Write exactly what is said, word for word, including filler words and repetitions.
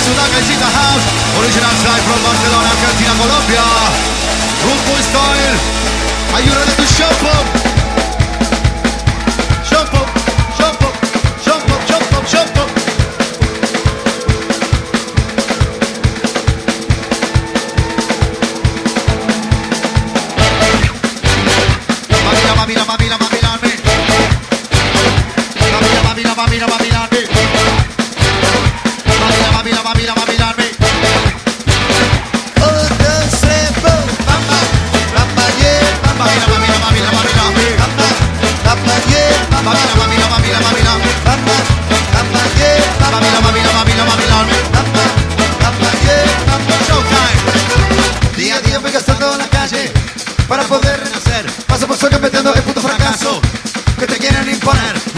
Sudaca y Zika House. Original style from Barcelona, Argentina, Colombia. Root boy style. Are you ready to jump up? Jump up, jump up, jump up, jump up, jump up. Mamila, mamila, mamila, mamila, me. Mamila, mamila, mamila, mamila, me. Mamila, mamila, mamila, mamila, me. Un, dos, tres, boom. Mamma, mamma, yeah, mamma. Mamila, mamila, mamila, mamila, me. Mamma, mamma, yeah, mamma. Mamila, mamila, mamila, mamila, mamma. Mamma, yeah, mamila, mamila, mamila, mamila, me. Mamma, mamma, yeah, mamma. Showtime. Día a día voy gastando en la calle para poder renacer. Paso por sol metiendo el puto fracaso que te quieren imponer.